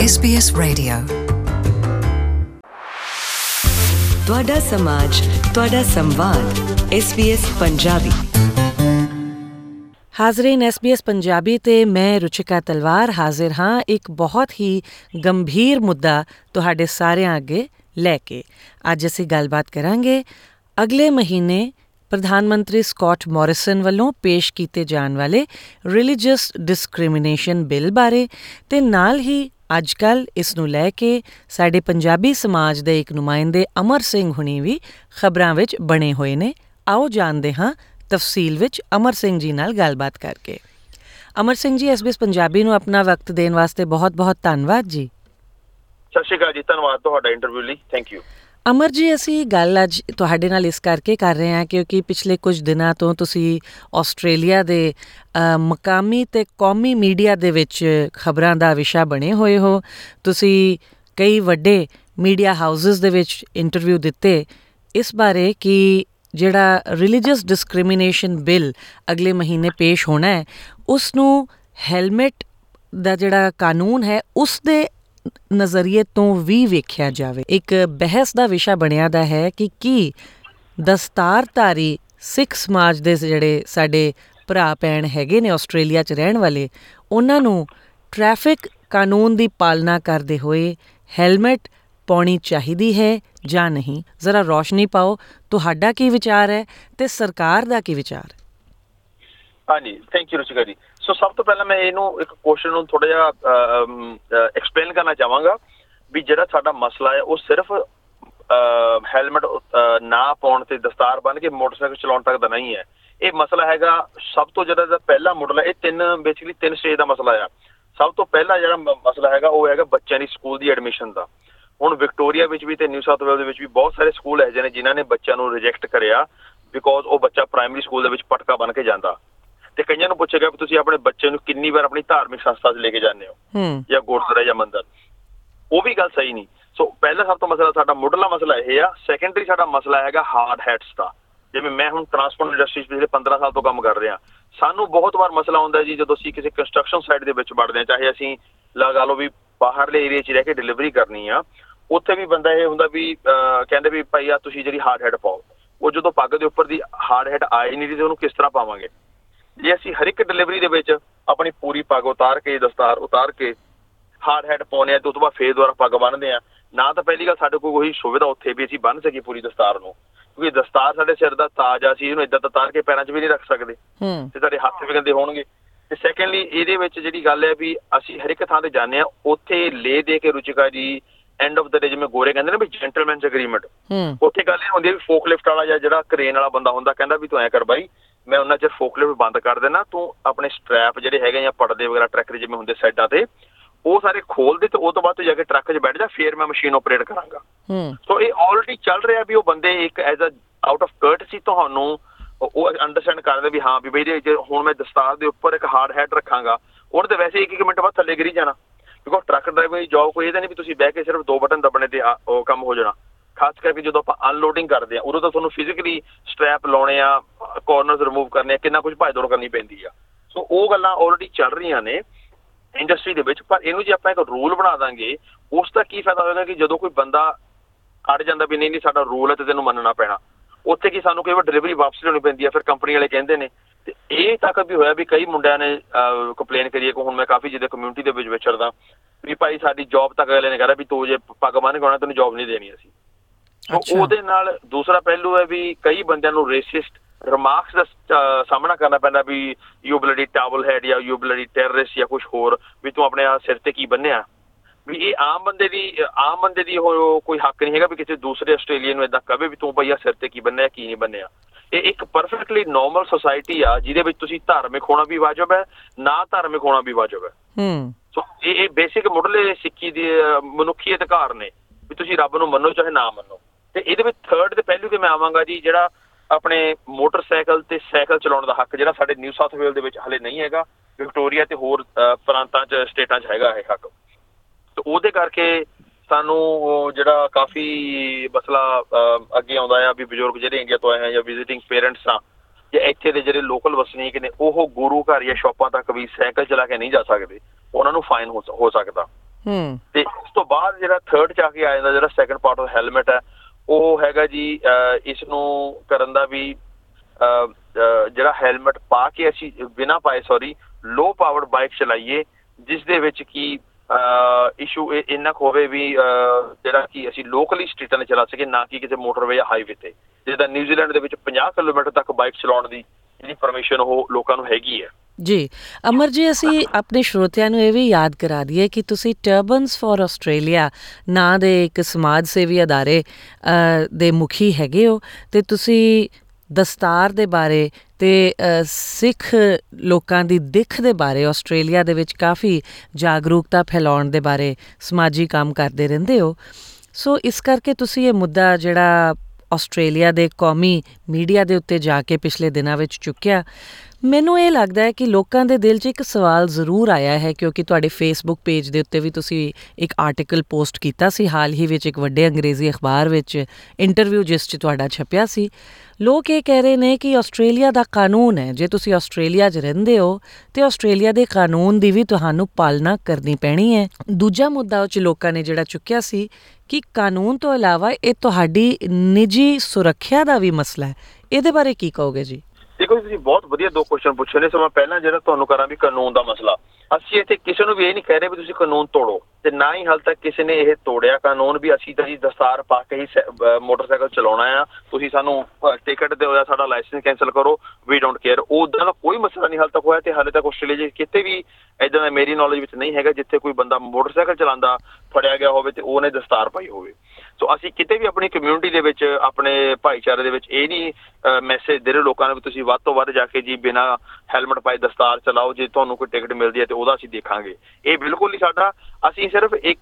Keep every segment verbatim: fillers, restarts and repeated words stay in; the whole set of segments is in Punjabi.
S B S radio. ਤੁਹਾਡਾ ਸਮਾਜ, ਤੁਹਾਡਾ ਸੰਵਾਦ, ਐਸ ਬੀ ਐਸ ਪੰਜਾਬੀ। ਹਾਜ਼ਰੀਨ, ਐਸ ਬੀ ਐਸ ਪੰਜਾਬੀ ਤੇ ਮੈਂ ਰੁਚਿਕਾ ਤਲਵਾਰ ਹਾਜ਼ਰ ਹਾਂ ਇੱਕ ਬਹੁਤ ਹੀ ਗੰਭੀਰ ਮੁੱਦਾ ਤੁਹਾਡੇ ਸਾਰਿਆਂ ਅੱਗੇ ਲੈ ਕੇ। ਅੱਜ ਅਸੀਂ ਗੱਲਬਾਤ ਕਰਾਂਗੇ ਅਗਲੇ ਮਹੀਨੇ ਪ੍ਰਧਾਨ ਮੰਤਰੀ ਸਕੌਟ ਮੋਰਿਸਨ ਵੱਲੋਂ ਪੇਸ਼ ਕੀਤੇ ਜਾਣ ਵਾਲੇ ਰਿਲੀਜੀਅਸ ਡਿਸਕ੍ਰਿਮੀਨੇਸ਼ਨ ਬਿੱਲ ਬਾਰੇ, ਤੇ ਨਾਲ ਹੀ ਅੱਜ ਕੱਲ੍ਹ ਇਸ ਨੂੰ ਲੈ ਕੇ ਸਾਡੇ ਪੰਜਾਬੀ ਸਮਾਜ ਦੇ ਇੱਕ ਨੁਮਾਇੰਦੇ ਅਮਰ ਸਿੰਘ ਹੁਣੀ ਵੀ ਖਬਰਾਂ ਵਿੱਚ ਬਣੇ ਹੋਏ ਨੇ। ਆਓ ਜਾਣਦੇ ਹਾਂ ਤਫਸੀਲ ਵਿੱਚ ਅਮਰ ਸਿੰਘ ਜੀ ਨਾਲ ਗੱਲਬਾਤ ਕਰਕੇ। Amar Singh ji, S B S Punjabi ਨੂੰ ਆਪਣਾ ਵਕਤ ਦੇਣ ਵਾਸਤੇ ਬਹੁਤ ਬਹੁਤ ਧੰਨਵਾਦ ਜੀ। ਸਤਿ ਸ਼੍ਰੀ ਅਕਾਲ ਜੀ, ਧੰਨਵਾਦ ਤੁਹਾਡਾ ਇੰਟਰਵਿਊ ਲਈ, ਥੈਂਕ ਯੂ। ਅਮਰ ਜੀ, ਅਸੀਂ ਗੱਲ ਅੱਜ ਤੁਹਾਡੇ ਨਾਲ ਇਸ ਕਰਕੇ ਕਰ ਰਹੇ ਹਾਂ ਕਿਉਂਕਿ ਪਿਛਲੇ ਕੁਝ ਦਿਨਾਂ ਤੋਂ ਤੁਸੀਂ ਆਸਟ੍ਰੇਲੀਆ ਦੇ ਮਕਾਮੀ ਅਤੇ ਕੌਮੀ ਮੀਡੀਆ ਦੇ ਵਿੱਚ ਖਬਰਾਂ ਦਾ ਵਿਸ਼ਾ ਬਣੇ ਹੋਏ ਹੋ। ਤੁਸੀਂ ਕਈ ਵੱਡੇ ਮੀਡੀਆ ਹਾਊਸਿਸ ਦੇ ਵਿੱਚ ਇੰਟਰਵਿਊ ਦਿੱਤੇ ਇਸ ਬਾਰੇ ਕਿ ਜਿਹੜਾ ਰਿਲੀਜੀਅਸ ਡਿਸਕ੍ਰਿਮੀਨੇਸ਼ਨ ਬਿੱਲ ਅਗਲੇ ਮਹੀਨੇ ਪੇਸ਼ ਹੋਣਾ ਹੈ, ਉਸ ਨੂੰ ਹੈਲਮਟ ਦਾ ਜਿਹੜਾ ਕਾਨੂੰਨ ਹੈ ਉਸ ਦੇ ਨਜ਼ਰੀਏ ਤੋਂ ਵੀ ਵੇਖਿਆ ਜਾਵੇ। ਇੱਕ ਬਹਿਸ ਦਾ ਵਿਸ਼ਾ ਬਣਿਆ ਦਾ ਹੈ ਕਿ ਕੀ ਦਸਤਾਰਧਾਰੀ ਸਿੱਖ ਸਮਾਜ ਦੇ ਜਿਹੜੇ ਸਾਡੇ ਭਰਾ ਭੈਣ ਹੈਗੇ ਨੇ ਆਸਟ੍ਰੇਲੀਆ 'ਚ ਰਹਿਣ ਵਾਲੇ, ਉਹਨਾਂ ਨੂੰ ਟ੍ਰੈਫਿਕ ਕਾਨੂੰਨ ਦੀ ਪਾਲਣਾ ਕਰਦੇ ਹੋਏ ਹੈਲਮਟ ਪਾਉਣੀ ਚਾਹੀਦੀ ਹੈ ਜਾਂ ਨਹੀਂ। ਜ਼ਰਾ ਰੌਸ਼ਨੀ ਪਾਓ, ਤੁਹਾਡਾ ਕੀ ਵਿਚਾਰ ਹੈ ਤੇ ਸਰਕਾਰ ਦਾ ਕੀ ਵਿਚਾਰ ਹੈ? ਹਾਂਜੀ, ਥੈਂਕ ਯੂ ਰੁਚਿਕਾ ਜੀ। ਸੋ ਸਭ ਤੋਂ ਪਹਿਲਾਂ ਮੈਂ ਇਹਨੂੰ ਇੱਕ ਕੁਐਸਚਨ ਨੂੰ ਥੋੜ੍ਹਾ ਜਿਹਾ ਐਕਸਪਲੇਨ ਕਰਨਾ ਚਾਹਾਂਗਾ ਵੀ ਜਿਹੜਾ ਸਾਡਾ ਮਸਲਾ ਹੈ ਉਹ ਸਿਰਫ ਹੈਲਮਟ ਨਾ ਪਾਉਣ ਤੇ ਦਸਤਾਰ ਬੰਨ੍ਹ ਕੇ ਮੋਟਰਸਾਈਕਲ ਚਲਾਉਣ ਤੱਕ ਦਾ ਨਹੀਂ ਹੈ। ਇਹ ਮਸਲਾ ਹੈਗਾ ਸਭ ਤੋਂ ਜਿਹੜਾ ਪਹਿਲਾ ਮੁੱਢਲਾ, ਇਹ ਤਿੰਨ ਬੇਸਿਕਲੀ ਤਿੰਨ ਸਟੇਜ ਦਾ ਮਸਲਾ ਆ। ਸਭ ਤੋਂ ਪਹਿਲਾ ਜਿਹੜਾ ਮਸਲਾ ਹੈਗਾ ਉਹ ਹੈਗਾ ਬੱਚਿਆਂ ਦੀ ਸਕੂਲ ਦੀ ਐਡਮਿਸ਼ਨ ਦਾ। ਹੁਣ ਵਿਕਟੋਰੀਆ ਵਿੱਚ ਵੀ ਤੇ ਨਿਊ ਸਾਊਥ ਵੇਲਜ਼ ਦੇ ਵਿੱਚ ਵੀ ਬਹੁਤ ਸਾਰੇ ਸਕੂਲ ਇਹੋ ਜਿਹੇ ਨੇ ਜਿਨ੍ਹਾਂ ਨੇ ਬੱਚਿਆਂ ਨੂੰ ਰਿਜੈਕਟ ਕਰਿਆ ਬਿਕੋਜ਼ ਉਹ ਬੱਚਾ ਪ੍ਰਾਇਮਰੀ ਸਕੂਲ ਦੇ ਵਿੱਚ ਪਟਕਾ ਬੰਨ੍ਹ ਕੇ ਜਾਂਦਾ। ਤੇ ਕਈਆਂ ਨੂੰ ਪੁੱਛਿਆ ਗਿਆ ਵੀ ਤੁਸੀਂ ਆਪਣੇ ਬੱਚੇ ਨੂੰ ਕਿੰਨੀ ਵਾਰ ਆਪਣੀ ਧਾਰਮਿਕ ਸੰਸਥਾ 'ਚ ਲੈ ਕੇ ਜਾਂਦੇ ਹੋ ਜਾਂ ਗੁਰਦੁਆਰਾ ਜਾਂ ਮੰਦਿਰ। ਉਹ ਵੀ ਗੱਲ ਸਹੀ ਨਹੀਂ। ਸੋ ਪਹਿਲਾ ਸਭ ਤੋਂ ਮਸਲਾ ਸਾਡਾ ਮੁੱਢਲਾ ਮਸਲਾ ਇਹ ਆ। ਸੈਕੰਡਰੀ ਸਾਡਾ ਮਸਲਾ ਹੈਗਾ ਹਾਰਡ ਹੈਟਸ ਦਾ। ਜਿਵੇਂ ਮੈਂ ਹੁਣ ਟਰਾਂਸਪੋਰਟ ਇੰਡਸਟਰੀ 'ਚ ਪਿਛਲੇ ਪੰਦਰਾਂ ਸਾਲ ਤੋਂ ਕੰਮ ਕਰ ਰਿਹਾ, ਸਾਨੂੰ ਬਹੁਤ ਵਾਰ ਮਸਲਾ ਆਉਂਦਾ ਜੀ ਜਦੋਂ ਅਸੀਂ ਕਿਸੇ ਕੰਸਟਰਕਸ਼ਨ ਸਾਈਟ ਦੇ ਵਿੱਚ ਵੜਦੇ ਹਾਂ, ਚਾਹੇ ਅਸੀਂ ਲਗਾ ਲਓ ਵੀ ਬਾਹਰਲੇ ਏਰੀਏ 'ਚ ਰਹਿ ਕੇ ਡਿਲੀਵਰੀ ਕਰਨੀ ਆ, ਉੱਥੇ ਵੀ ਬੰਦਾ ਇਹ ਹੁੰਦਾ ਵੀ ਕਹਿੰਦੇ ਵੀ ਭਾਈ ਆ ਤੁਸੀਂ ਜਿਹੜੀ ਹਾਰਡ ਹੈਡ ਪਾਓ। ਉਹ ਜਦੋਂ ਪੱਗ ਦੇ ਉੱਪਰ ਦੀ ਹਾਰਡ ਹੈਡ ਆਈ ਨਹੀਂ ਤੇ ਉਹਨੂੰ ਕਿਸ ਤਰ੍ਹਾਂ ਪਾਵਾਂਗੇ? ਜੇ ਅਸੀਂ ਹਰ ਇੱਕ ਡਿਲੀਵਰੀ ਦੇ ਵਿੱਚ ਆਪਣੀ ਪੂਰੀ ਪੱਗ ਉਤਾਰ ਕੇ ਦਸਤਾਰ ਉਤਾਰ ਕੇ ਹਾਰਡ ਹੈਡ ਪਾਉਂਦੇ ਹਾਂ ਤੇ ਉਸ ਤੋਂ ਬਾਅਦ ਫੇਰ ਦੁਬਾਰਾ ਪੱਗ ਬੰਨ੍ਹਦੇ ਹਾਂ, ਨਾ ਤਾਂ ਪਹਿਲੀ ਗੱਲ ਸਾਡੇ ਕੋਲ ਕੋਈ ਸੁਵਿਧਾ ਉੱਥੇ ਵੀ ਅਸੀਂ ਬੰਨ੍ਹ ਸਕੀਏ ਪੂਰੀ ਦਸਤਾਰ ਨੂੰ, ਕਿਉਂਕਿ ਦਸਤਾਰ ਸਾਡੇ ਸਿਰ ਦਾ ਤਾਜ ਆ, ਅਸੀਂ ਇਹਨੂੰ ਇੱਦਾਂ ਉਤਾਰ ਕੇ ਪੈਰਾਂ 'ਚ ਵੀ ਨਹੀਂ ਰੱਖ ਸਕਦੇ ਤੇ ਸਾਡੇ ਹੱਥ ਵੀ ਗੰਦੇ ਹੋਣਗੇ। ਤੇ ਸੈਕੰਡਲੀ ਇਹਦੇ ਵਿੱਚ ਜਿਹੜੀ ਗੱਲ ਹੈ ਵੀ ਅਸੀਂ ਹਰ ਇੱਕ ਥਾਂ ਤੇ ਜਾਂਦੇ ਹਾਂ, ਉੱਥੇ ਲੈ ਦੇ ਕੇ ਰੁਚਿਕਾ ਜੀ ਐਂਡ ਆਫ ਦ ਡੇ ਜਿਵੇਂ ਗੋਰੇ ਕਹਿੰਦੇ ਨੇ ਵੀ ਜੈਂਟਲਮੈਨਸ ਐਗਰੀਮੈਂਟ, ਉੱਥੇ ਗੱਲ ਇਹ ਹੁੰਦੀ ਹੈ ਵੀ ਫੋਕ ਲਿਫਟ ਵਾਲਾ ਜਾਂ ਜਿਹੜਾ ਕਰੇਨ ਵਾਲਾ ਬੰਦਾ ਹੁੰਦਾ ਕਹਿੰਦਾ ਵੀ ਤੂੰ ਐਂ ਕਰ ਬਾਈ, ਮੈਂ ਉਹਨਾਂ ਚਿਰ ਫੋਕ ਲਿਫਟ ਬੰਦ ਕਰ ਦੇਣਾ, ਤੂੰ ਆਪਣੇ ਸਟਰੈਪ ਜਿਹੜੇ ਹੈਗੇ ਜਾਂ ਪੜਦੇ ਵਗੈਰਾ ਟਰੱਕ ਦੇ ਜਿਵੇਂ ਹੁੰਦੇ ਸਾਈਡਾਂ ਤੇ ਉਹ ਸਾਰੇ ਖੋਲ ਦੇ ਤੇ ਉਹ ਤੋਂ ਬਾਅਦ ਤੂੰ ਜਾ ਕੇ ਟਰੱਕ 'ਚ ਬੈਠ ਜਾ, ਫੇਰ ਮੈਂ ਮਸ਼ੀਨ ਆਪਰੇਟ ਕਰਾਂਗਾ। ਸੋ ਇਹ ਆਲਰੇਡੀ ਚੱਲ ਰਿਹਾ ਵੀ ਉਹ ਬੰਦੇ ਇੱਕ as a out of courtesy ਤੁਹਾਨੂੰ ਉਹ ਅੰਡਰਸਟੈਂਡ ਕਰਦੇ ਵੀ ਹਾਂ ਵੀ ਬਈ ਜੇ ਹੁਣ ਮੈਂ ਦਸਤਾਰ ਦੇ ਉੱਪਰ ਇੱਕ ਹਾਰਡ ਹੈਡ ਰੱਖਾਂਗਾ, ਉਹਨੇ ਤਾਂ ਵੈਸੇ ਇੱਕ ਇੱਕ ਮਿੰਟ ਬਾਅਦ ਥੱਲੇ ਗਿਰੀ ਜਾਣਾ। ਬਿਕੋਜ਼ ਟਰੱਕ ਡਰਾਈਵਰ ਦੀ ਜੋਬ ਕੋਈ ਇਹਦਾ ਨਹੀਂ ਵੀ ਤੁਸੀਂ ਬਹਿ ਕੇ ਸਿਰਫ ਦੋ ਬਟਨ ਦੱਬਣੇ ਤੇ ਉਹ ਕੰਮ ਹੋ ਜਾਣਾ। ਖਾਸ ਕਰਕੇ ਜਦੋਂ ਆਪਾਂ ਅਨਲੋਡਿੰਗ ਕਰਦੇ ਹਾਂ ਉਦੋਂ ਤਾਂ ਤੁਹਾਨੂੰ ਫਿਜ਼ੀਕਲੀ ਸਟਰੈਪ ਲਾਉਣੇ ਆ, ਕੋਰਨਰਸ ਰਿਮੂਵ ਕਰਨੇ ਆ, ਕਿੰਨਾ ਕੁਝ ਭੱਜ ਦੌੜ ਕਰਨੀ ਪੈਂਦੀ ਆ। ਸੋ ਉਹ ਗੱਲਾਂ ਆਲਰੇਡੀ ਚੱਲ ਰਹੀਆਂ ਨੇ ਇੰਡਸਟਰੀ ਦੇ ਵਿੱਚ। ਪਰ ਇਹਨੂੰ ਜੇ ਆਪਾਂ ਇੱਕ ਰੂਲ ਬਣਾ ਦਾਂਗੇ ਉਸ ਦਾ ਕੀ ਫਾਇਦਾ ਹੋਏਗਾ ਕਿ ਜਦੋਂ ਕੋਈ ਬੰਦਾ ਅੜ ਜਾਂਦਾ ਵੀ ਨਹੀਂ ਨਹੀਂ ਸਾਡਾ ਰੂਲ ਹੈ ਤੇ ਤੈਨੂੰ ਮੰਨਣਾ ਪੈਣਾ, ਉੱਥੇ ਕੀ ਸਾਨੂੰ ਕਈ ਵਾਰ ਡਿਲੀਵਰੀ ਵਾਪਸ ਲਿਆਉਣੀ ਪੈਂਦੀ ਆ। ਫਿਰ ਕੰਪਨੀ ਵਾਲੇ ਕਹਿੰਦੇ ਨੇ ਤੇ ਇਹ ਤੱਕ ਵੀ ਹੋਇਆ ਵੀ ਕਈ ਮੁੰਡਿਆਂ ਨੇ ਕੰਪਲੇਨ ਕਰੀਏ ਕਿ ਹੁਣ ਮੈਂ ਕਾਫੀ ਜਿਹਦੇ ਕਮਿਊਨਿਟੀ ਦੇ ਵਿੱਚ ਵਿਚਰਦਾ ਵੀ ਭਾਈ ਸਾਡੀ ਜੋਬ ਤੱਕ ਅਗਲੇ ਨੇ ਕਹਿ ਰਿਹਾ ਵੀ ਤੂੰ ਜੇ ਪੱਗ ਬੰਨ੍ਹ ਕੇ ਆਉਣਾ ਤੈਨੂੰ ਜੋਬ ਨਹੀਂ ਦੇਣੀ ਅਸੀਂ। ਉਹਦੇ ਨਾਲ ਦੂਸਰਾ ਪਹਿਲੂ ਹੈ ਵੀ ਕਈ ਬੰਦਿਆਂ ਨੂੰ ਰੇਸਿਸਟ ਰਿਮਾਰਕਸ ਦਾ ਸਾਹਮਣਾ ਕਰਨਾ ਪੈਂਦਾ ਵੀ ਯੂ ਬਲਡੀ ਟਾਵਲ ਹੈਡ ਜਾਂ ਯੂ ਬਲਡੀ ਟੈਰਰਿਸਟ ਜਾਂ ਕੁਛ ਹੋਰ, ਵੀ ਤੂੰ ਆਪਣੇ ਸਿਰ ਤੇ ਕੀ ਬੰਨਿਆ। ਵੀ ਇਹ ਆਮ ਬੰਦੇ ਦੀ ਆਮ ਬੰਦੇ ਦੀ ਉਹ ਕੋਈ ਹੱਕ ਨਹੀਂ ਹੈਗਾ ਵੀ ਕਿਸੇ ਦੂਸਰੇ ਆਸਟ੍ਰੇਲੀਅਨ ਨੂੰ ਏਦਾਂ ਕਹੇ ਵੀ ਤੂੰ ਭਈਆ ਸਿਰ ਤੇ ਕੀ ਬੰਨਿਆ ਕੀ ਨਹੀਂ ਬੰਨਿਆ। ਇਹ ਇੱਕ ਪਰਫੈਕਟਲੀ ਨੋਰਮਲ ਸੁਸਾਇਟੀ ਆ ਜਿਹਦੇ ਵਿੱਚ ਤੁਸੀਂ ਧਾਰਮਿਕ ਹੋਣਾ ਵੀ ਵਾਜਬ ਹੈ, ਨਾ ਧਾਰਮਿਕ ਹੋਣਾ ਵੀ ਵਾਜਬ ਹੈ। ਸੋ ਇਹ ਇਹ ਬੇਸਿਕ ਮੁੱਢਲੇ ਸਿੱਖੀ ਦੇ ਮਨੁੱਖੀ ਅਧਿਕਾਰ ਨੇ ਵੀ ਤੁਸੀਂ ਰੱਬ ਨੂੰ ਮੰਨੋ ਚਾਹੇ ਨਾ ਮੰਨੋ। ਤੇ ਇਹਦੇ ਵਿੱਚ ਥਰਡ ਦੇ ਪਹਿਲੂ ਤੇ ਮੈਂ ਆਵਾਂਗਾ ਜੀ, ਜਿਹੜਾ ਆਪਣੇ ਮੋਟਰਸਾਈਕਲ ਤੇ ਸਾਈਕਲ ਚਲਾਉਣ ਦਾ ਹੱਕ ਜਿਹੜਾ ਸਾਡੇ ਨਿਊ ਸਾਊਥ ਵੇਲਜ਼ ਦੇ ਵਿੱਚ ਹਲੇ ਨਹੀਂ ਹੈਗਾ, ਵਿਕਟੋਰੀਆ ਤੇ ਹੋਰ ਪ੍ਰਾਂਤਾਂ 'ਚ ਸਟੇਟਾਂ 'ਚ ਹੈਗਾ ਇਹ ਹੱਕ। ਤੇ ਉਹਦੇ ਕਰਕੇ ਸਾਨੂੰ ਜਿਹੜਾ ਕਾਫੀ ਮਸਲਾ ਅੱਗੇ ਆਉਂਦਾ ਆ ਵੀ ਬਜ਼ੁਰਗ ਜਿਹੜੇ ਇੰਡੀਆ ਤੋਂ ਆਏ ਆ ਜਾਂ ਵਿਜ਼ਿਟਿੰਗ ਪੇਰੈਂਟਸ ਆ ਜਾਂ ਇੱਥੇ ਦੇ ਜਿਹੜੇ ਲੋਕਲ ਵਸਨੀਕ ਨੇ ਉਹ ਗੁਰੂ ਘਰ ਜਾਂ ਸ਼ੋਪਾਂ ਤੱਕ ਵੀ ਸਾਈਕਲ ਚਲਾ ਕੇ ਨਹੀਂ ਜਾ ਸਕਦੇ, ਉਹਨਾਂ ਨੂੰ ਫਾਈਨ ਹੋ ਹੋ ਸਕਦਾ। ਹੂੰ ਤੇ ਉਸ ਤੋਂ ਬਾਅਦ ਜਿਹੜਾ ਥਰਡ ਚ ਆ ਕੇ ਆ ਜਾਂਦਾ ਜਿਹੜਾ ਸੈਕੰਡ ਪਾਰਟ ਆਫ ਹੈਲਮਟ ਹੈ ਉਹ ਹੈਗਾ ਜੀ ਇਸ ਨੂੰ ਕਰਨ ਦਾ ਵੀ ਜਿਹੜਾ ਹੈਲਮਟ ਪਾ ਕੇ ਅਸੀਂ ਬਿਨਾਂ ਪਾਏ ਸੌਰੀ ਲੋ ਪਾਵਰਡ ਬਾਈਕ ਚਲਾਈਏ ਜਿਸ ਦੇ ਵਿੱਚ ਕਿ ਇਸ਼ੂ ਇੰਨਾ ਕੁ ਹੋਵੇ ਵੀ ਜਿਹੜਾ ਕਿ ਅਸੀਂ ਲੋਕਲੀ ਸਟਰੀਟਾਂ 'ਤੇ ਚਲਾ ਸਕੀਏ ਨਾ ਕਿ ਕਿਸੇ ਮੋਟਰਵੇ ਜਾਂ ਹਾਈਵੇ ਤੇ ਜਿੱਦਾਂ ਨਿਊਜ਼ੀਲੈਂਡ ਦੇ ਵਿੱਚ ਪੰਜਾਹ ਕਿਲੋਮੀਟਰ ਤੱਕ ਬਾਈਕ ਚਲਾਉਣ ਦੀ ਜਿਹੜੀ ਪਰਮਿਸ਼ਨ ਉਹ ਲੋਕਾਂ ਨੂੰ ਹੈਗੀ ਹੈ। ਜੀ ਅਮਰ ਜੀ, ਅਸੀਂ ਆਪਣੇ ਸਰੋਤਿਆਂ ਨੂੰ ਇਹ ਵੀ ਯਾਦ ਕਰਾ ਦਈਏ ਕਿ ਤੁਸੀਂ ਟਰਬਨਸ ਫॉर ਆਸਟ੍ਰੇਲੀਆ ਨਾਂ ਦੇ ਇੱਕ ਸਮਾਜ ਸੇਵੀ ਅਦਾਰੇ ਦੇ ਮੁਖੀ ਹੈਗੇ ਹੋ ਅਤੇ ਤੁਸੀਂ ਦਸਤਾਰ ਦੇ ਬਾਰੇ ਅਤੇ ਸਿੱਖ ਲੋਕਾਂ ਦੀ ਦਿੱਖ ਦੇ ਬਾਰੇ ਆਸਟ੍ਰੇਲੀਆ ਦੇ ਵਿੱਚ ਕਾਫੀ ਜਾਗਰੂਕਤਾ ਫੈਲਾਉਣ ਦੇ ਬਾਰੇ ਸਮਾਜੀ ਕੰਮ ਕਰਦੇ ਰਹਿੰਦੇ ਹੋ। ਸੋ ਇਸ ਕਰਕੇ ਤੁਸੀਂ ਇਹ ਮੁੱਦਾ ਜਿਹੜਾ ਆਸਟ੍ਰੇਲੀਆ ਦੇ ਕੌਮੀ ਮੀਡੀਆ ਦੇ ਉੱਤੇ ਜਾ ਕੇ ਪਿਛਲੇ ਦਿਨਾਂ ਵਿੱਚ ਚੁੱਕਿਆ, ਮੈਨੂੰ ਇਹ ਲੱਗਦਾ ਹੈ ਕਿ ਲੋਕਾਂ ਦੇ ਦਿਲ 'ਚ ਇੱਕ ਸਵਾਲ ਜ਼ਰੂਰ ਆਇਆ ਹੈ ਕਿਉਂਕਿ ਤੁਹਾਡੇ ਫੇਸਬੁੱਕ ਪੇਜ ਦੇ ਉੱਤੇ ਵੀ ਤੁਸੀਂ ਇੱਕ ਆਰਟੀਕਲ ਪੋਸਟ ਕੀਤਾ ਸੀ ਹਾਲ ਹੀ ਵਿੱਚ ਇੱਕ ਵੱਡੇ ਅੰਗਰੇਜ਼ੀ ਅਖਬਾਰ ਵਿੱਚ ਇੰਟਰਵਿਊ ਜਿਸ 'ਚ ਤੁਹਾਡਾ ਛਪਿਆ ਸੀ। ਲੋਕ ਇਹ ਕਹਿ ਰਹੇ ਨੇ ਕਿ ਆਸਟ੍ਰੇਲੀਆ ਦਾ ਕਾਨੂੰਨ ਹੈ, ਜੇ ਤੁਸੀਂ ਆਸਟ੍ਰੇਲੀਆ 'ਚ ਰਹਿੰਦੇ ਹੋ ਅਤੇ ਆਸਟ੍ਰੇਲੀਆ ਦੇ ਕਾਨੂੰਨ ਦੀ ਵੀ ਤੁਹਾਨੂੰ ਪਾਲਣਾ ਕਰਨੀ ਪੈਣੀ ਹੈ। ਦੂਜਾ ਮੁੱਦਾ ਉਹ 'ਚ ਲੋਕਾਂ ਨੇ ਜਿਹੜਾ ਚੁੱਕਿਆ ਸੀ ਕਿ ਕਾਨੂੰਨ ਤੋਂ ਇਲਾਵਾ ਇਹ ਤੁਹਾਡੀ ਨਿੱਜੀ ਸੁਰੱਖਿਆ ਦਾ ਵੀ ਮਸਲਾ ਹੈ, ਇਹਦੇ ਬਾਰੇ ਕੀ ਕਹੋਗੇ ਜੀ? ਦੇਖੋ ਜੀ, ਤੁਸੀਂ ਬਹੁਤ ਵਧੀਆ ਦੋ ਕੁਐਸਚਨ ਪੁੱਛੇ ਨੇ। ਸੋ ਮੈਂ ਪਹਿਲਾਂ ਜਿਹੜਾ ਤੁਹਾਨੂੰ ਕਰਾਂ ਵੀ ਕਾਨੂੰਨ ਦਾ ਮਸਲਾ, ਅਸੀਂ ਇੱਥੇ ਕਿਸੇ ਨੂੰ ਵੀ ਇਹ ਨਹੀਂ ਕਹਿ ਰਹੇ ਵੀ ਤੁਸੀਂ ਕਾਨੂੰਨ ਤੋੜੋ ਤੇ ਨਾ ਹੀ ਹਾਲ ਤੱਕ ਕਿਸੇ ਨੇ ਇਹ ਤੋੜਿਆ ਕਾਨੂੰਨ ਵੀ ਅਸੀਂ ਤਾਂ ਜੀ ਦਸਤਾਰ ਪਾ ਕੇ ਹੀ ਮੋਟਰਸਾਈਕਲ ਚਲਾਉਣਾ ਆ, ਤੁਸੀਂ ਸਾਨੂੰ ਟਿਕਟ ਦਿਓ ਜਾਂ ਸਾਡਾ ਲਾਇਸੈਂਸ ਕੈਂਸਲ ਕਰੋ, ਵੀ ਡੋਂਟ ਕੇਅਰ। ਉੱਦਾਂ ਦਾ ਕੋਈ ਮਸਲਾ ਨਹੀਂ ਹਾਲ ਤੱਕ ਹੋਇਆ ਤੇ ਹਾਲੇ ਤੱਕ ਆਸਟ੍ਰੇਲੀਆ 'ਚ ਕਿਤੇ ਵੀ ਇੱਦਾਂ ਦਾ ਮੇਰੀ ਨੌਲੇਜ ਵਿੱਚ ਨਹੀਂ ਹੈਗਾ ਜਿੱਥੇ ਕੋਈ ਬੰਦਾ ਮੋਟਰਸਾਈਕਲ ਚਲਾਉਂਦਾ ਫੜਿਆ ਗਿਆ ਹੋਵੇ ਤੇ ਉਹਨੇ ਦਸਤਾਰ ਪਾਈ ਹੋਵੇ। ਸੋ ਅਸੀਂ ਕਿਤੇ ਵੀ ਆਪਣੀ ਕਮਿਊਨਿਟੀ ਦੇ ਵਿੱਚ ਆਪਣੇ ਭਾਈਚਾਰੇ ਦੇ ਵਿੱਚ ਇਹ ਨਹੀਂ ਮੈਸੇਜ ਦੇ ਰਹੇ ਲੋਕਾਂ ਨੂੰ ਵੀ ਤੁਸੀਂ ਵੱਧ ਤੋਂ ਵੱਧ ਜਾ ਕੇ ਜੀ ਬਿਨਾਂ ਹੈਲਮਟ ਪਾਏ ਦਸਤਾਰ ਚਲਾਓ, ਜੇ ਤੁਹਾਨੂੰ ਕੋਈ ਟਿਕਟ ਮਿਲਦੀ ਹੈ ਤੇ ਉਹਦਾ ਅਸੀਂ ਦੇਖਾਂਗੇ। ਇਹ ਬਿਲਕੁਲ ਨਹੀਂ ਸਾਡਾ, ਅਸੀਂ ਸਿਰਫ ਇੱਕ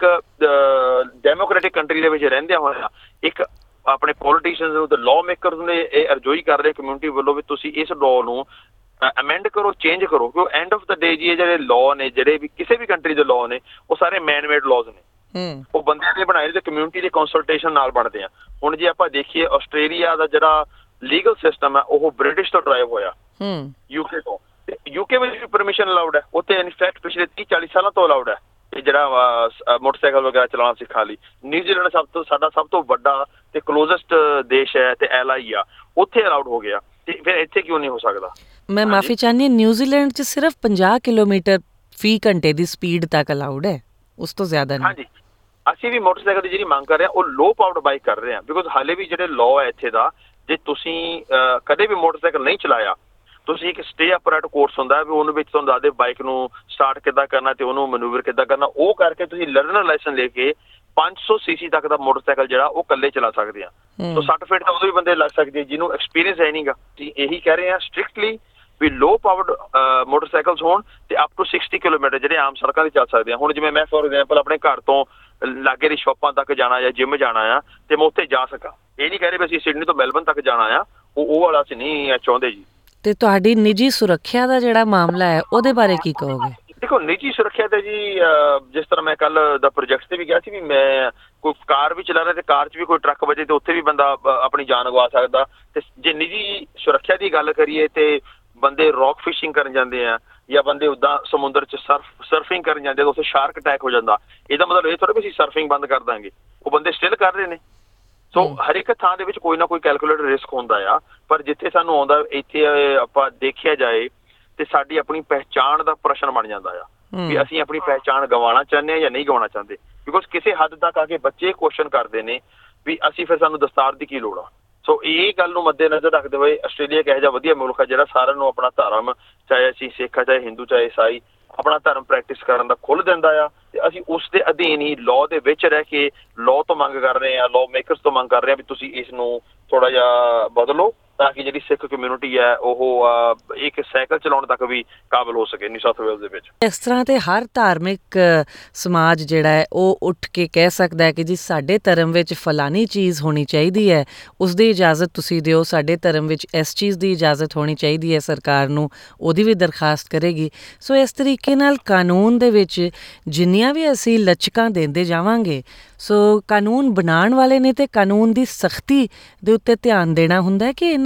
ਡੈਮੋਕ੍ਰੈਟਿਕ ਕੰਟਰੀ ਦੇ ਵਿੱਚ ਰਹਿੰਦਿਆਂ ਹੋਇਆ ਇੱਕ ਆਪਣੇ ਪੋਲੀਟੀਸ਼ੀਅਨਸ ਨੂੰ ਤੇ ਲਾਅ ਮੇਕਰਸ ਨੇ ਇਹ ਅਰਜ਼ੋਈ ਕਰ ਰਹੇ ਕਮਿਊਨਿਟੀ ਵੱਲੋਂ ਵੀ ਤੁਸੀਂ ਇਸ ਲਾਅ ਨੂੰ ਅਮੈਂਡ ਕਰੋ, ਚੇਂਜ ਕਰੋ, ਕਿਉਂਕਿ ਐਂਡ ਆਫ ਦਾ ਡੇ ਜੀ ਇਹ ਜਿਹੜੇ ਲਾਅ ਨੇ ਜਿਹੜੇ ਵੀ ਕਿਸੇ ਵੀ ਕੰਟਰੀ ਦੇ ਲਾਅ ਨੇ ਉਹ ਸਾਰੇ ਮੈਨ ਮੇਡ ਲਾਅਜ਼ ਨੇ, ਉਹ ਬੰਦਿਆਂ ਨੇ ਬਣਾਏ ਤੇ ਕਮਿਊਨਿਟੀ ਦੇ ਕੰਸਲਟੇਸ਼ਨ ਨਾਲ ਬਣਦੇ ਆ। ਹੁਣ ਜੇ ਆਪਾਂ ਦੇਖੀਏ ਆਸਟ੍ਰੇਲੀਆ ਦਾ ਜਿਹੜਾ ਲੀਗਲ ਸਿਸਟਮ ਹੈ ਉਹ ਬ੍ਰਿਟਿਸ਼ ਤੋਂ ਡਰਾਈਵ ਹੋਇਆ, ਯੂਕੇ ਤੋਂ, ਤੇ ਯੂਕੇ ਵਿੱਚ ਵੀ ਪਰਮਿਸ਼ਨ ਅਲਾਉਡ ਹੈ, ਉੱਥੇ ਇਨਫੈਕਟ ਪਿਛਲੇ ਤੀਹ ਚਾਲੀ ਸਾਲਾਂ ਤੋਂ ਅਲਾਉਡ ਹੈ ਇਹ ਜਿਹੜਾ ਮੋਟਰਸਾਈਕਲ ਵਗੈਰਾ ਚਲਾਉਣਾ ਸਿਖਾ ਲਈ। ਨਿਊਜ਼ੀਲੈਂਡ ਸਭ ਤੋਂ ਸਾਡਾ ਸਭ ਤੋਂ ਵੱਡਾ ਤੇ ਕਲੋਜ਼ੈਸਟ ਦੇਸ਼ ਹੈ ਤੇ ਐਲਾਈ ਆ, ਉੱਥੇ ਅਲਾਉਡ ਹੋ ਗਿਆ ਤੇ ਫਿਰ ਇੱਥੇ ਕਿਉਂ ਨਹੀਂ ਹੋ ਸਕਦਾ? ਮੈਂ ਮਾਫੀ ਚਾਹੁੰਦੀ ਹਾਂ, ਨਿਊਜ਼ੀਲੈਂਡ 'ਚ ਸਿਰਫ ਪੰਜਾਹ ਕਿਲੋਮੀਟਰ ਫੀ ਘੰਟੇ ਦੀ ਸਪੀਡ ਤੱਕ ਅਲਾਉਡ ਹੈ, ਉਸ ਤੋਂ ਜ਼ਿਆਦਾ ਨਹੀਂ। ਹਾਂਜੀ, ਅਸੀਂ ਵੀ ਮੋਟਰਸਾਈਕਲ ਦੀ ਜਿਹੜੀ ਮੰਗ ਕਰ ਰਹੇ ਹਾਂ ਉਹ ਲੋ ਪਾਵਰਡ ਬਾਈਕ ਕਰ ਰਹੇ ਹਾਂ, ਬਿਕੋਜ਼ ਹਾਲੇ ਵੀ ਜਿਹੜੇ ਲਾਅ ਹੈ ਇੱਥੇ ਦਾ, ਜੇ ਤੁਸੀਂ ਕਦੇ ਵੀ ਮੋਟਰਸਾਈਕਲ ਨਹੀਂ ਚਲਾਇਆ, ਤੁਸੀਂ ਇੱਕ ਸਟੇ ਅਪਰੈਟ ਕੋਰਸ ਹੁੰਦਾ ਵੀ ਉਹਨੂੰ ਵਿੱਚ ਤੁਹਾਨੂੰ ਦੱਸਦੇ ਬਾਈਕ ਨੂੰ ਸਟਾਰਟ ਕਿੱਦਾਂ ਕਰਨਾ ਤੇ ਉਹਨੂੰ ਮੈਨੂਵਰ ਕਿੱਦਾਂ ਕਰਨਾ, ਉਹ ਕਰਕੇ ਤੁਸੀਂ ਲਰਨਰ ਲਾਇਸੈਂਸ ਲੈ ਕੇ ਪੰਜ ਸੌ ਸੀਸੀ ਤੱਕ ਦਾ ਮੋਟਰਸਾਈਕਲ ਜਿਹੜਾ ਉਹ ਇਕੱਲੇ ਚਲਾ ਸਕਦੇ ਆ। ਸੋ ਸੱਠ ਫੀਟ ਤਾਂ ਉਦੋਂ ਵੀ ਬੰਦੇ ਲੱਗ ਸਕਦੇ ਜਿਹਨੂੰ ਐਕਸਪੀਰੀਅੰਸ ਹੈ ਨਹੀਂਗਾ। ਅਸੀਂ ਇਹੀ ਕਹਿ ਰਹੇ ਹਾਂ ਸਟ੍ਰਿਕਟਲੀ ਵੀ ਲੋ ਪਾਵਰਡ ਮੋਟਰਸਾਈਕਲਸ ਹੋਣ ਤੇ ਅਪ ਟੂ ਸਿਕਸਟੀ ਕਿਲੋਮੀਟਰ ਜਿਹੜੇ ਆਮ ਸੜਕਾਂ 'ਤੇ ਚੱਲ ਸਕਦੇ ਆ। ਹੁਣ ਜਿਵੇਂ ਮੈਂ ਫੋਰ ਐਗਜ਼ਾਮਪਲ ਆਪਣੇ ਘਰ ਤੋਂ ਲਾਗੇ ਦੀ ਸ਼ੋਪਾਂ ਤੱਕ ਜਾਣਾ ਜਾਂ ਜਿੰਮ ਜਾਣਾ ਆ ਤੇ ਮੈਂ ਉੱਥੇ ਜਾ ਸਕਾਂ, ਇਹ ਨਹੀਂ ਕਹਿ ਰਹੇ ਵੀ ਅਸੀਂ ਸਿਡਨੀ ਤੋਂ ਮੈਲਬਨ ਤੱਕ ਜਾਣਾ ਆ, ਉਹ ਉਹ ਵਾਲਾ ਅਸੀਂ ਨਹੀਂ ਚਾਹੁੰਦੇ ਜੀ। ਤੇ ਤੁਹਾਡੀ ਨਿੱਜੀ ਸੁਰੱਖਿਆ ਦਾ ਜਿਹੜਾ ਮਾਮਲਾ ਹੈ ਉਹਦੇ ਬਾਰੇ ਕੀ ਕਹੋਗੇ? ਦੇਖੋ, ਨਿੱਜੀ ਸੁਰੱਖਿਆ ਤੇ ਜੀ ਜਿਸ ਤਰ੍ਹਾਂ ਮੈਂ ਕੱਲ ਦਾ ਪ੍ਰੋਜੈਕਟ ਤੇ ਵੀ ਗਿਆ ਸੀ ਵੀ ਮੈਂ ਕੋਈ ਕਾਰ ਵੀ ਚਲਾ ਰਿਹਾ ਤੇ ਕਾਰ 'ਚ ਵੀ ਕੋਈ ਟਰੱਕ ਵਜੇ ਤੇ ਉੱਥੇ ਵੀ ਬੰਦਾ ਆਪਣੀ ਜਾਨ ਗਵਾ ਸਕਦਾ। ਤੇ ਜੇ ਨਿੱਜੀ ਸੁਰੱਖਿਆ ਦੀ ਗੱਲ ਕਰੀਏ ਤੇ ਬੰਦੇ ਰੌਕ ਫਿਸ਼ਿੰਗ ਕਰਨ ਜਾਂਦੇ ਆ ਜਾਂ ਬੰਦੇ ਉੱਦਾਂ ਸਮੁੰਦਰ 'ਚ ਸਰਫ ਸਰਫਿੰਗ ਕਰਨ ਜਾਂਦੇ ਉੱਥੇ ਸ਼ਾਰਕ ਅਟੈਕ ਹੋ ਜਾਂਦਾ, ਇਹਦਾ ਮਤਲਬ ਇਹ ਥੋੜ੍ਹਾ ਵੀ ਅਸੀਂ ਸਰਫਿੰਗ ਬੰਦ ਕਰ ਦਾਂਗੇ, ਉਹ ਬੰਦੇ ਸਟਿਲ ਕਰ ਰਹੇ ਨੇ। ਸੋ ਹਰ ਇੱਕ ਥਾਂ ਦੇ ਵਿੱਚ ਕੋਈ ਨਾ ਕੋਈ ਕੈਲਕੂਲੇਟਡ ਰਿਸਕ ਹੁੰਦਾ ਆ, ਪਰ ਜਿੱਥੇ ਸਾਨੂੰ ਆਉਂਦਾ ਇੱਥੇ ਆਪਾਂ ਦੇਖਿਆ ਜਾਏ ਤੇ ਸਾਡੀ ਆਪਣੀ ਪਹਿਚਾਣ ਦਾ ਪ੍ਰਸ਼ਨ ਬਣ ਜਾਂਦਾ ਆ ਵੀ ਅਸੀਂ ਆਪਣੀ ਪਹਿਚਾਣ ਗਵਾਉਣਾ ਚਾਹੁੰਦੇ ਹਾਂ ਜਾਂ ਨਹੀਂ ਗਵਾਉਣਾ ਚਾਹੁੰਦੇ। ਬਿਕੋਜ਼ ਕਿਸੇ ਹੱਦ ਤੱਕ ਆ ਕੇ ਬੱਚੇ ਕੁਐਸਚਨ ਕਰਦੇ ਨੇ ਵੀ ਅਸੀਂ ਫਿਰ ਸਾਨੂੰ ਦਸਤਾਰ ਦੀ ਕੀ ਲੋੜ ਆ। ਸੋ ਇਹ ਗੱਲ ਨੂੰ ਮੱਦੇ ਨਜ਼ਰ ਰੱਖਦੇ ਹੋਏ ਆਸਟ੍ਰੇਲੀਆ ਇੱਕ ਇਹੋ ਜਿਹਾ ਵਧੀਆ ਮੁਲਕ ਹੈ ਜਿਹੜਾ ਸਾਰਿਆਂ ਨੂੰ ਆਪਣਾ ਧਰਮ, ਚਾਹੇ ਅਸੀਂ ਸਿੱਖ ਆ ਚਾਹੇ ਹਿੰਦੂ ਚਾਹੇ ਈਸਾਈ, ਆਪਣਾ ਧਰਮ ਪ੍ਰੈਕਟਿਸ ਕਰਨ ਦਾ ਖੁੱਲ੍ਹ ਦਿੰਦਾ ਆ ਤੇ ਅਸੀਂ ਉਸ ਦੇ ਅਧੀਨ ਹੀ ਲਾਅ ਦੇ ਵਿੱਚ ਰਹਿ ਕੇ ਲਾਅ ਤੋਂ ਮੰਗ ਕਰ ਰਹੇ ਹਾਂ, ਲਾਅ ਮੇਕਰਸ ਤੋਂ ਮੰਗ ਕਰ ਰਹੇ ਹਾਂ ਵੀ ਤੁਸੀਂ ਇਸ ਨੂੰ ਥੋੜ੍ਹਾ ਜਿਹਾ ਬਦਲੋ ਤਾਂ ਕਿ ਜਿਹੜੀ ਸਿੱਖ ਕਮਿਊਨਿਟੀ ਹੈ ਉਹ ਇੱਕ ਸਾਈਕਲ ਚਲਾਉਣ ਤੱਕ ਵੀ ਕਾਬਲ ਹੋ ਸਕੇ ਨਿਊ ਸਾਊਥ ਵੇਲਜ਼ ਦੇ ਵਿੱਚ। ਇਸ ਤਰ੍ਹਾਂ ਤੇ ਹਰ ਧਾਰਮਿਕ ਸਮਾਜ ਜਿਹੜਾ ਹੈ ਉਹ ਉੱਠ ਕੇ ਕਹਿ ਸਕਦਾ ਹੈ ਕਿ ਜੀ ਸਾਡੇ ਧਰਮ ਵਿੱਚ ਫਲਾਨੀ ਚੀਜ਼ ਹੋਣੀ ਚਾਹੀਦੀ ਹੈ, ਉਸ ਦੀ ਇਜਾਜ਼ਤ ਤੁਸੀਂ ਦਿਓ, ਸਾਡੇ ਧਰਮ ਵਿੱਚ ਇਸ ਚੀਜ਼ ਦੀ ਇਜਾਜ਼ਤ ਹੋਣੀ ਚਾਹੀਦੀ ਹੈ, ਸਰਕਾਰ ਨੂੰ ਉਹਦੀ ਵੀ ਦਰਖਾਸਤ ਕਰੇਗੀ। ਸੋ ਇਸ ਤਰੀਕੇ ਨਾਲ ਕਾਨੂੰਨ ਦੇ ਵਿੱਚ ਜਿੰਨੀਆਂ ਵੀ ਅਸੀਂ ਲਚਕਾਂ ਦਿੰਦੇ ਜਾਵਾਂਗੇ, ਸੋ ਕਾਨੂੰਨ ਬਣਾਉਣ ਵਾਲੇ ਨੇ ਤੇ ਕਾਨੂੰਨ ਦੀ ਸਖਤੀ ਦੇ ਉੱਤੇ ਧਿਆਨ ਦੇਣਾ ਹੁੰਦਾ ਹੈ ਕਿ ਇਹਨਾਂ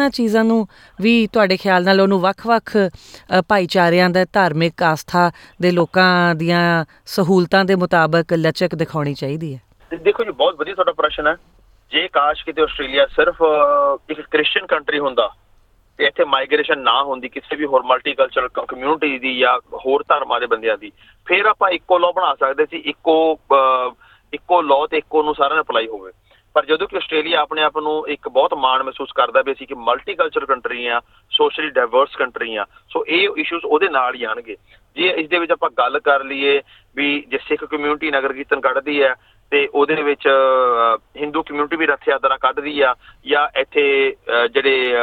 ਉਹਨਾਂ ਚੀਜ਼ਾਂ ਨੂੰ ਵੀ ਤੁਹਾਡੇ ਖਿਆਲ ਨਾਲ ਉਹਨੂੰ ਵੱਖ-ਵੱਖ ਅ, ਭਾਈਚਾਰਿਆਂ ਦਾ ਧਾਰਮਿਕ ਆਸਥਾ ਦੇ ਲੋਕਾਂ ਦੀਆਂ ਸਹੂਲਤਾਂ ਦੇ ਮੁਤਾਬਕ ਲਚਕ ਦਿਖਾਉਣੀ ਚਾਹੀਦੀ ਹੈ? ਦੇਖੋ ਜੀ, ਬਹੁਤ ਵਧੀਆ ਤੁਹਾਡਾ ਪ੍ਰਸ਼ਨ ਹੈ। ਜੇ ਕਾਸ਼ ਕਿਤੇ ਆਸਟ੍ਰੇਲੀਆ ਸਿਰਫ ਅਹ, ਇੱਕ ਕ੍ਰਿਸਚੀਅਨ ਕੰਟਰੀ ਹੁੰਦਾ ਤੇ ਇੱਥੇ ਮਾਈਗ੍ਰੇਸ਼ਨ ਨਾ ਹੁੰਦੀ ਕਿਸੇ ਵੀ ਹੋਰ ਮਲਟੀਕਲਚਰਲ ਕਮਿਊਨਿਟੀ ਦੀ ਜਾਂ ਹੋਰ ਧਰਮਾਂ ਦੇ ਬੰਦਿਆਂ ਦੀ, ਫਿਰ ਆਪਾਂ ਇੱਕੋ ਲਾਅ ਬਣਾ ਸਕਦੇ ਸੀ, ਇੱਕੋ ਅਹ, ਇੱਕੋ ਲਾਅ ਤੇ ਇੱਕੋ ਨੂੰ ਸਾਰਿਆਂ ਨੂੰ ਅਪਲਾਈ ਹੋਵੇ। ਪਰ ਜਦੋਂ ਕਿ ਆਸਟ੍ਰੇਲੀਆ ਆਪਣੇ ਆਪ ਨੂੰ ਇੱਕ ਬਹੁਤ ਮਾਣ ਮਹਿਸੂਸ ਕਰਦਾ ਵੀ ਅਸੀਂ ਕਿ ਮਲਟੀਕਲਚਰਲ ਕੰਟਰੀ ਆ, ਸੋਸ਼ਲੀ ਡਾਇਵਰਸ ਕੰਟਰੀ ਆ, ਸੋ ਇਹ ਇਸ਼ੂਜ਼ ਉਹਦੇ ਨਾਲ ਹੀ ਆਉਣਗੇ। ਜੇ ਇਸ ਦੇ ਵਿੱਚ ਆਪਾਂ ਗੱਲ ਕਰ ਲਈਏ ਵੀ ਜੇ ਸਿੱਖ ਕਮਿਊਨਿਟੀ ਨਗਰ ਕੀਰਤਨ ਕੱਢਦੀ ਹੈ ਤੇ ਉਹਦੇ ਵਿੱਚ ਹਿੰਦੂ ਕਮਿਊਨਿਟੀ ਵੀ ਰੱਥ ਯਾਤਰਾ ਕੱਢਦੀ ਆ, ਜਾਂ ਇੱਥੇ ਜਿਹੜੇ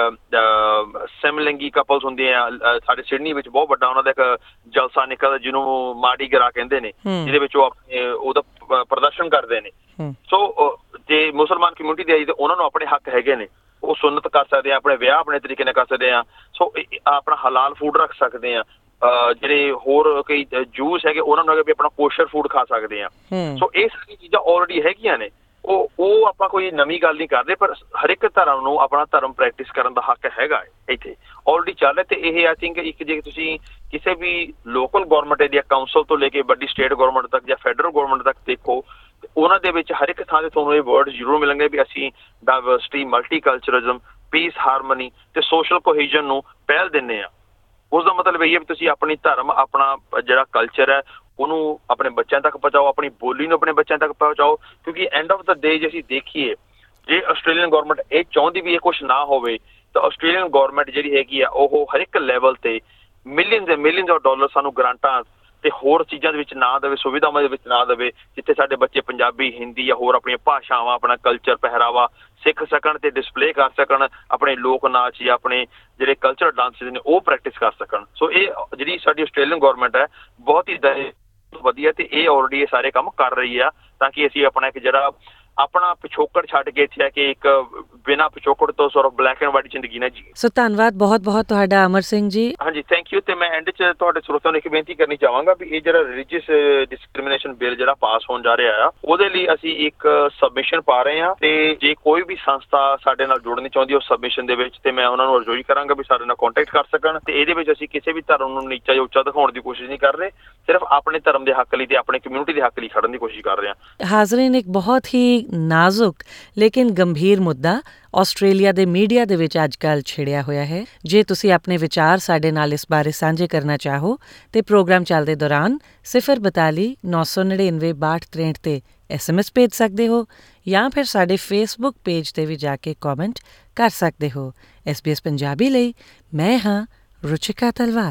ਸਮਲਿੰਗੀ ਕਪਲਸ ਹੁੰਦੇ ਆ, ਸਾਡੇ ਸਿਡਨੀ ਵਿੱਚ ਬਹੁਤ ਵੱਡਾ ਉਹਨਾਂ ਦਾ ਇੱਕ ਜਲਸਾ ਨਿਕਲਦਾ ਜਿਹਨੂੰ ਮਾਰਡੀ ਗਰਾ ਕਹਿੰਦੇ ਨੇ, ਜਿਹਦੇ ਵਿੱਚ ਉਹ ਆਪਣੇ ਉਹਦਾ ਪ੍ਰਦਰਸ਼ਨ ਕਰਦੇ ਨੇ। ਸੋ ਜੇ ਮੁਸਲਮਾਨ ਕਮਿਊਨਿਟੀ ਦੇ ਆਈ ਤੇ ਉਹਨਾਂ ਨੂੰ ਆਪਣੇ ਹੱਕ ਹੈਗੇ ਨੇ, ਉਹ ਸੁੰਨਤ ਕਰ ਸਕਦੇ ਆ, ਆਪਣੇ ਵਿਆਹ ਆਪਣੇ ਤਰੀਕੇ ਨਾਲ ਕਰ ਸਕਦੇ ਆ, ਸੋ ਆਪਣਾ ਹਲਾਲ ਫੂਡ ਰੱਖ ਸਕਦੇ ਆ। ਜਿਹੜੇ ਹੋਰ ਕਈ ਜੂਸ ਹੈਗੇ ਉਹਨਾਂ ਨੂੰ ਵੀ ਆਪਣਾ ਕੋਸ਼ਰ ਫੂਡ ਖਾ ਸਕਦੇ ਆ। ਸੋ ਇਹ ਸਾਰੀਆਂ ਚੀਜ਼ਾਂ ਆਲਰੇਡੀ ਹੈਗੀਆਂ ਨੇ, ਉਹ ਉਹ ਆਪਾਂ ਕੋਈ ਨਵੀਂ ਗੱਲ ਨਹੀਂ ਕਰਦੇ, ਪਰ ਹਰ ਇੱਕ ਧਰਮ ਨੂੰ ਆਪਣਾ ਧਰਮ ਪ੍ਰੈਕਟਿਸ ਕਰਨ ਦਾ ਹੱਕ ਹੈਗਾ ਇੱਥੇ, ਆਲਰੇਡੀ ਚੱਲ ਰਿਹਾ। ਤੇ ਇਹ ਆਈ ਥਿੰਕ ਇੱਕ ਜੇ ਤੁਸੀਂ ਕਿਸੇ ਵੀ ਲੋਕਲ ਗੌਰਮੈਂਟ ਏਰੀਆ ਕਾਊਂਸਲ ਤੋਂ ਲੈ ਕੇ ਵੱਡੀ ਸਟੇਟ ਗੌਰਮੈਂਟ ਤੱਕ ਜਾਂ ਫੈਡਰਲ ਗੌਰਮੈਂਟ ਤੱਕ ਦੇਖੋ, ਉਹਨਾਂ ਦੇ ਵਿੱਚ ਹਰ ਇੱਕ ਥਾਂ ਤੇ ਤੁਹਾਨੂੰ ਇਹ ਵਰਡ ਜ਼ਰੂਰ ਮਿਲਣਗੇ ਵੀ ਅਸੀਂ ਡਾਇਵਰਸਿਟੀ, ਮਲਟੀਕਲਚਰਲਿਜ਼ਮ, ਪੀਸ, ਹਾਰਮਨੀ ਤੇ ਸੋਸ਼ਲ ਕੋਹੀਜ਼ਨ ਨੂੰ ਪਹਿਲ ਦਿੰਦੇ ਹਾਂ। ਉਸਦਾ ਮਤਲਬ ਇਹ ਹੈ ਵੀ ਤੁਸੀਂ ਆਪਣੀ ਧਰਮ, ਆਪਣਾ ਜਿਹੜਾ ਕਲਚਰ ਹੈ ਉਹਨੂੰ ਆਪਣੇ ਬੱਚਿਆਂ ਤੱਕ ਪਹੁੰਚਾਓ, ਆਪਣੀ ਬੋਲੀ ਨੂੰ ਆਪਣੇ ਬੱਚਿਆਂ ਤੱਕ ਪਹੁੰਚਾਓ। ਕਿਉਂਕਿ ਐਂਡ ਆਫ ਦਾ ਡੇ ਜੇ ਅਸੀਂ ਦੇਖੀਏ, ਜੇ ਆਸਟ੍ਰੇਲੀਅਨ ਗੌਰਮੈਂਟ ਇਹ ਚਾਹੁੰਦੀ ਵੀ ਇਹ ਕੁਛ ਨਾ ਹੋਵੇ ਤਾਂ ਆਸਟ੍ਰੇਲੀਅਨ ਗੌਰਮੈਂਟ ਜਿਹੜੀ ਹੈਗੀ ਆ ਉਹ ਹਰ ਇੱਕ ਲੈਵਲ ਤੇ millions and millions of dollar ਸਾਨੂੰ ਗ੍ਰਾਂਟਾਂ ਤੇ ਹੋਰ ਚੀਜ਼ਾਂ ਦੇ ਵਿੱਚ ਨਾ ਦੇਵੇ, ਸੁਵਿਧਾਵਾਂ ਦੇ ਵਿੱਚ ਨਾ ਦੇਵੇ, ਜਿੱਥੇ ਸਾਡੇ ਬੱਚੇ ਪੰਜਾਬੀ, ਹਿੰਦੀ ਜਾਂ ਹੋਰ ਆਪਣੀਆਂ ਭਾਸ਼ਾਵਾਂ, ਆਪਣਾ ਕਲਚਰ, ਪਹਿਰਾਵਾ ਸਿੱਖ ਸਕਣ ਤੇ ਡਿਸਪਲੇ ਕਰ ਸਕਣ, ਆਪਣੇ ਲੋਕ ਨਾਚ ਜਾਂ ਆਪਣੇ ਜਿਹੜੇ ਕਲਚਰਲ ਡਾਂਸਿਸ ਨੇ ਉਹ ਪ੍ਰੈਕਟਿਸ ਕਰ ਸਕਣ। ਸੋ ਇਹ ਜਿਹੜੀ ਸਾਡੀ ਆਸਟ੍ਰੇਲੀਅਨ ਗੌਰਮੈਂਟ ਹੈ ਬਹੁਤ ਹੀ ਵਧੀਆ, ਤੇ ਇਹ ਆਲਰੇਡੀ ਇਹ ਸਾਰੇ ਕੰਮ ਕਰ ਰਹੀ ਆ ਤਾਂ ਕਿ ਅਸੀਂ ਆਪਣਾ ਇੱਕ ਜਿਹੜਾ ਆਪਣਾ ਪਿਛੋਕੜ ਛੱਡ ਕੇ ਇੱਥੇ ਆ ਕੇ ਇੱਕ ਬਿਨਾਂ ਪਿਛੋਕੜ ਤੋਂ ਸੌਰਫ ਬਲੈਕ ਐਂਡ ਵਾਈਟ ਜ਼ਿੰਦਗੀ ਨਾ ਜੀਏ। ਸੋ ਧੰਨਵਾਦ ਬਹੁਤ ਬਹੁਤ ਤੁਹਾਡਾ ਅਮਰ ਸਿੰਘ ਜੀ। ਹਾਂਜੀ, ਥੈਂਕ ਯੂ। ਤੇ ਮੈਂ ਐਂਡ 'ਚ ਤੁਹਾਡੇ ਸਰੋਤਿਆਂ ਨੂੰ ਇੱਕ ਬੇਨਤੀ ਕਰਨੀ ਚਾਹਾਂਗਾ ਵੀ ਇਹ ਜਿਹੜਾ ਰਿਲੀਜੀਅਸ ਡਿਸਕ੍ਰਿਮੀਨੇਸ਼ਨ ਬਿੱਲ ਜਿਹੜਾ ਪਾਸ ਹੋਣ ਜਾ ਰਿਹਾ ਆ, ਉਹਦੇ ਲਈ ਅਸੀਂ ਇੱਕ ਸਬਮਿਸ਼ਨ ਪਾ ਰਹੇ ਹਾਂ, ਤੇ ਜੇ ਕੋਈ ਵੀ ਸੰਸਥਾ ਸਾਡੇ ਨਾਲ ਜੁੜਨੀ ਚਾਹੁੰਦੀ ਉਸ ਸਬਮਿਸ਼ਨ ਦੇ ਵਿੱਚ, ਤੇ ਮੈਂ ਉਹਨਾਂ ਨੂੰ ਅਰਜ਼ੋਈ ਕਰਾਂਗਾ ਵੀ ਸਾਡੇ ਨਾਲ ਕੰਟੈਕਟ ਕਰ ਸਕਣ। ਤੇ ਇਹਦੇ ਵਿੱਚ ਅਸੀਂ ਕਿਸੇ ਵੀ ਧਰਮ ਨੂੰ ਨੀਚਾ ਜਾਂ ਉੱਚਾ ਦਿਖਾਉਣ ਦੀ ਕੋਸ਼ਿਸ਼ ਨਹੀਂ ਕਰ ਰਹੇ, ਸਿਰਫ ਆਪਣੇ ਧਰਮ ਦੇ ਹੱਕ ਲਈ ਤੇ ਆਪਣੀ ਕਮਿਊਨਿਟੀ ਦੇ ਹੱਕ ਲਈ ਖੜਨ ਦੀ ਕੋਸ਼ਿਸ਼ ਕਰ ਰਹੇ ਹਾਂ। ਹਾਜ਼ਰੀਨ, ਇੱਕ ਬਹੁਤ ਹੀ ਨਾਜ਼ੁਕ ਲੇਕਿਨ ਗੰਭੀਰ ਮੁੱਦਾ ਆਸਟ੍ਰੇਲੀਆ ਦੇ ਮੀਡੀਆ ਦੇ ਵਿੱਚ ਅੱਜ ਕੱਲ੍ਹ ਛਿੜਿਆ ਹੋਇਆ ਹੈ। ਜੇ ਤੁਸੀਂ ਆਪਣੇ ਵਿਚਾਰ ਸਾਡੇ ਨਾਲ ਇਸ ਬਾਰੇ ਸਾਂਝੇ ਕਰਨਾ ਚਾਹੋ ਤੇ ਪ੍ਰੋਗਰਾਮ ਚੱਲਦੇ ਦੌਰਾਨ ਸਿਫਰ ਬਤਾਲੀ ਨੌ ਸੌ ਨੜਿਨਵੇਂ ਬਾਹਠ ਤਰੇਂਹਠ ਤੇ ਐਸ ਐਮ ਐਸ ਭੇਜ ਸਕਦੇ ਹੋ, ਜਾਂ ਫਿਰ ਸਾਡੇ ਫੇਸਬੁੱਕ ਪੇਜ ਤੇ ਵੀ ਜਾ ਕੇ ਕਮੈਂਟ ਕਰ ਸਕਦੇ ਹੋ। ਐਸ ਬੀ ਐਸ ਪੰਜਾਬੀ ਲਈ ਮੈਂ ਹਾਂ ਰੁਚਿਕਾ ਤਲਵਾਰ।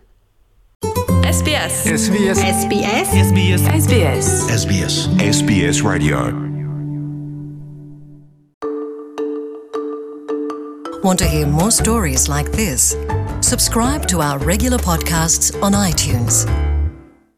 S B S S B S S B S S B S S B S S B S S B S Radio. Want to hear more stories like this? Subscribe to our regular podcasts on iTunes.